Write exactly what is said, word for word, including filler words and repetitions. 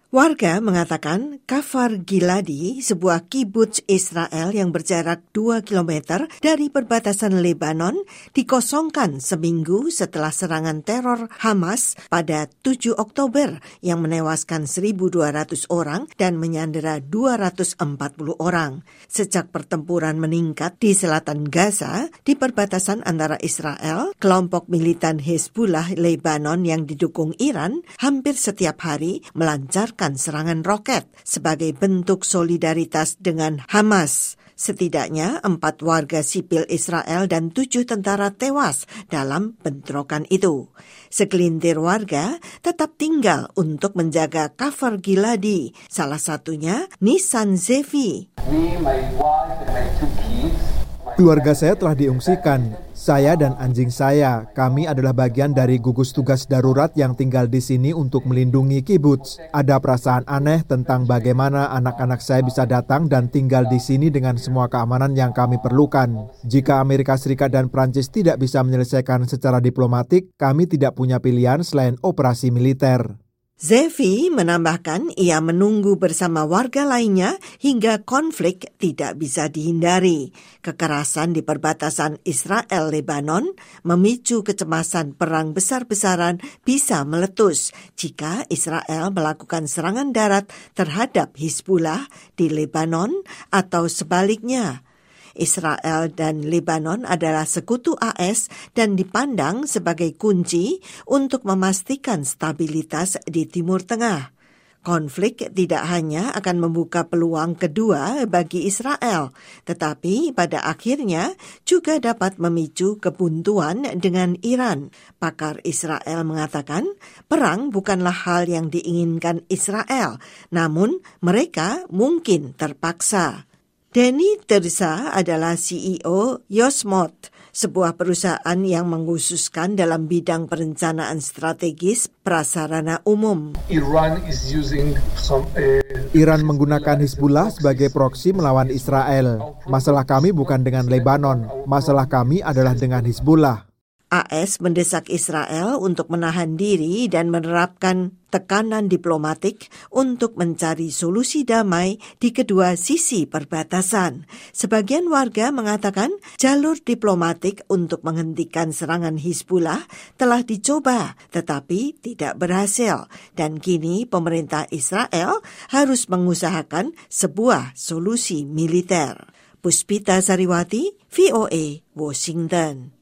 Warga mengatakan Kfar Giladi, sebuah kibuts Israel yang berjarak dua kilometer dari perbatasan Lebanon, dikosongkan seminggu setelah serangan teror Hamas pada tujuh Oktober yang menewaskan seribu dua ratus orang dan menyandera dua ratus empat puluh orang. Sejak pertempuran meningkat di selatan Gaza, di perbatasan antara Israel, kelompok militan Hezbollah Lebanon yang didukung Iran hampir setiap hari melancarkan serangan roket sebagai bentuk solidaritas dengan Hamas. Setidaknya empat warga sipil Israel dan tujuh tentara tewas dalam bentrokan itu. Segelintir warga tetap tinggal untuk menjaga Kfar Giladi, salah satunya Nissan Zevi. Me, my wife, and my two kids. Keluarga saya telah diungsikan. Saya dan anjing saya, kami adalah bagian dari gugus tugas darurat yang tinggal di sini untuk melindungi kibuts. Ada perasaan aneh tentang bagaimana anak-anak saya bisa datang dan tinggal di sini dengan semua keamanan yang kami perlukan. Jika Amerika Serikat dan Prancis tidak bisa menyelesaikan secara diplomatik, kami tidak punya pilihan selain operasi militer. Zevi menambahkan ia menunggu bersama warga lainnya hingga konflik tidak bisa dihindari. Kekerasan di perbatasan Israel-Lebanon memicu kecemasan perang besar-besaran bisa meletus jika Israel melakukan serangan darat terhadap Hizbullah di Lebanon atau sebaliknya. Israel dan Lebanon adalah sekutu A S dan dipandang sebagai kunci untuk memastikan stabilitas di Timur Tengah. Konflik tidak hanya akan membuka peluang kedua bagi Israel, tetapi pada akhirnya juga dapat memicu kebuntuan dengan Iran. Pakar Israel mengatakan, perang bukanlah hal yang diinginkan Israel, namun mereka mungkin terpaksa. Danny Terza adalah C E O Yosmot, sebuah perusahaan yang mengkhususkan dalam bidang perencanaan strategis prasarana umum. Iran is using some, uh, Iran menggunakan Hizbullah sebagai proksi melawan Israel. Masalah kami bukan dengan Lebanon, masalah kami adalah dengan Hizbullah. A S mendesak Israel untuk menahan diri dan menerapkan tekanan diplomatik untuk mencari solusi damai di kedua sisi perbatasan. Sebagian warga mengatakan jalur diplomatik untuk menghentikan serangan Hizbullah telah dicoba tetapi tidak berhasil dan kini pemerintah Israel harus mengusahakan sebuah solusi militer. Puspita Sariwati, V O A, Washington.